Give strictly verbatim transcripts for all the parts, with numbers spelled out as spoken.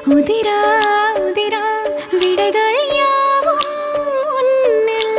உதிரா உதிரா விடைகள் யாவும் உன்னில்.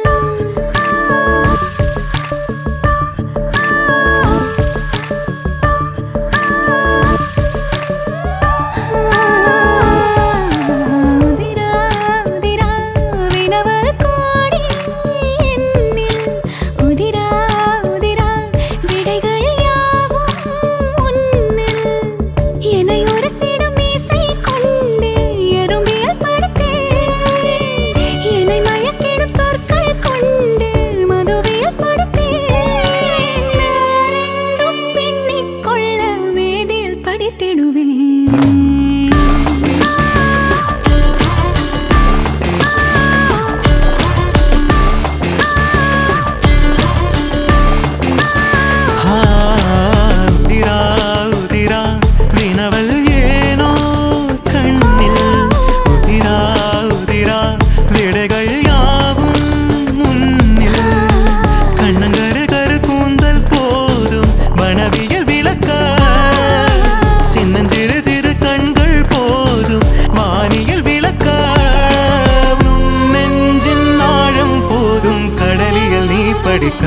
உதிரா உதிரா வினவல் கோடி என்னில். உதிரா உதிரா விடைகள் யாவும் உன்னில். என்னை ஒரு சிடம் மீசை கொண்டு எறும்பில் படுத்தேன். என்னை மயக்கிடும் சொற்கள் கொண்டு மதுவில் படுத்தேன். ரெண்டும் பின்னிக் கொள்ள வேதியில் படித்திடுவேன். உதிரா உதிரா வினவல் ஏனோ கண்ணில். உதிரா உதிரா விடைகள் யாவும் முன்னில். கண்ணங்கரு கரு கூந்தல் போதும் வனவியல் விளக்க. சின்னஞ்சிறு சிறு கண்கள் போதும் வானியல் விளக்க. நெஞ்சின் ஆழம் போதும் கடலியல் நீ படிக்க.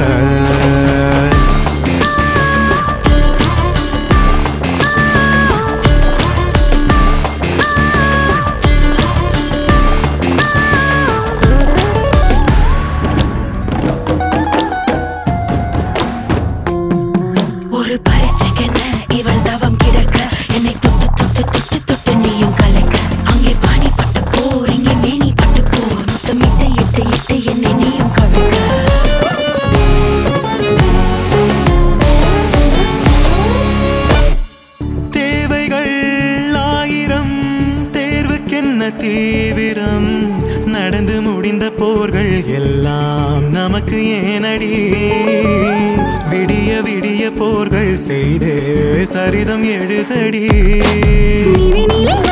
ஒரு பரீட்சைக்கென்ன இவள் தவம் கிடக்க. என்னை தொட்டு தொட்டு தொட்டு தொட்டு நீயும் கலைக்க. அங்கே பாணி பட்டு போர், இங்கே மேனி பட்டு போர். முத்தம் இட்டு இட்டு இட்டு என்னை நீயும் கவிழ்க்க. தேவைகள் ஆயிரம், தேர்வுக்கென்ன தீவிரம். நடந்து முடிந்த போர்கள் எல்லாம் நமக்கு ஏனடி. விடிய விடிய போர்கள் செய்தே சரிதம் எழுதடி. நீதி நிலை